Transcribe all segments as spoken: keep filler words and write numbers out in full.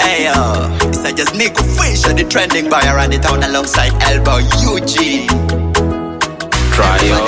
Hey yo, it's a just Nico Fish, the trending boy around the town alongside Elbow U G. Cryo,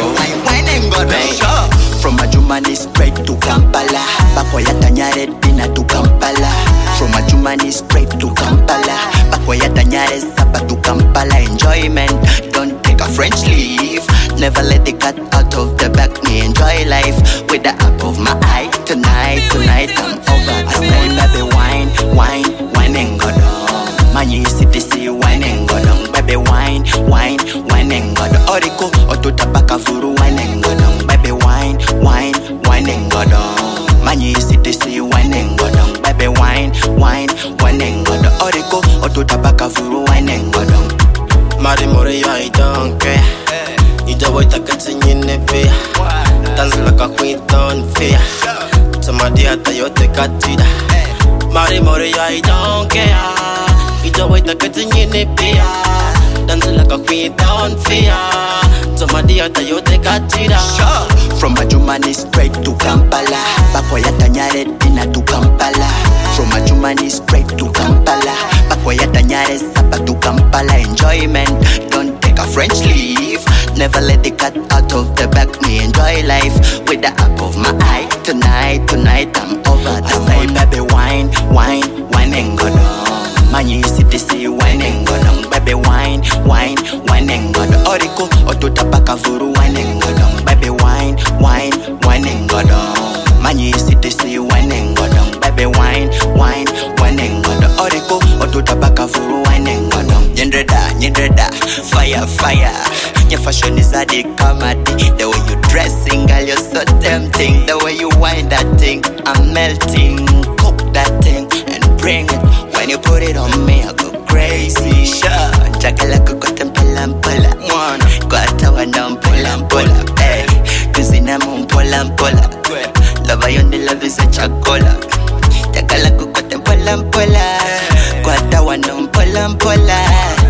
from Adjumani straight to Kampala. Bakoya Tanyare Dina to Kampala. From Adjumani straight to Kampala. Bakoya Tanyare Sapa to Kampala. Enjoyment, don't take a French leave. Never let the cat out of the back. Me enjoy life with the apple of my eye. Tonight, tonight I'm over. I say baby wine, wine, wine and go down. Man you see to see wine and go down. Baby wine, wine, wine and go down. Oriko, oto tabaka furu wine and go down. Baby wine, wine, wine and go down. Man you see to see wine and go down. Baby wine, wine, wine and go down. Oriko, oto tabaka furu wine and go down. Mari Moria, I don't care. You don't wait a cut in your neck. Dance like a queen, don't fear. Somebody at the Yote Katida. Mari Moria, I don't care. You don't wait a cut in your neck. Dance like a queen, don't fear. Somebody at the Yote Katida. From Adjumani straight to Kampala. Bakoya Tanyare Dina to Kampala. From Adjumani straight to Kampala. Bakoya Tanyare Sapa to Kampala. Enjoyment, don't take a French leave. Never let the cat out of the back. Me enjoy life with the apple of my eye. Tonight, tonight I'm over. I say baby wine, wine, wine and go down. Man you see to see wine and go down. Baby wine, wine, wine and go down. Oriko, oto tabaka furu wine and go down. Baby wine, wine, wine and go down. Man you see to see wine and go down. Baby wine, wine, wine and go down. Oriko, oto tabaka furu wine and go down. Nyendreda, nyendreda, fire, fire. Your fashion is a dick comedy. The way you dressing, girl, you're so tempting. The way you wind that thing, I'm melting. Cook that thing and bring it. When you put it on me, I go crazy. Sure, Jacala Cocotan Pulam Pulla. One, Guata Wandam Pulam Pulla. Hey, Cusinamum Pulam Pulla. Love I only love is a chocola. Jacala Cocotan Pulam Pulla. Guata Wandam Pulam Pulla.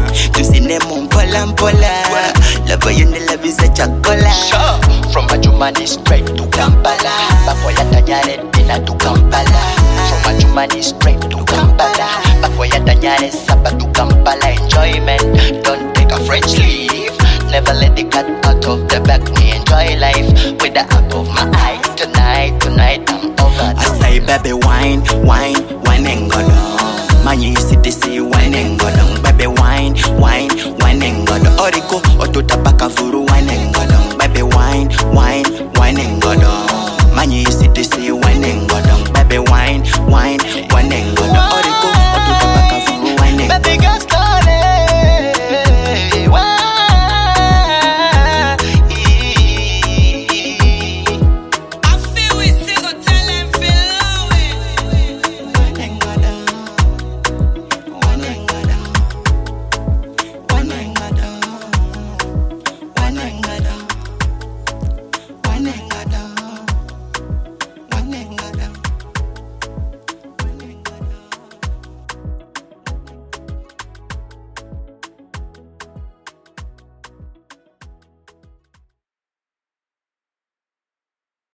Cusinamum Pulam Pulla. Love you in the love is a chocolate. Sure. From Adjumani straight to Kampala. Bakoya Tanyare Dina to Kampala. From Adjumani straight to Kampala. Bakoya Tanyare Sapa to Kampala. Enjoyment, don't take a French leave. Never let the cat out of the back. Me enjoy life with the apple of my eye. Tonight, tonight I'm over. I say baby wine, wine,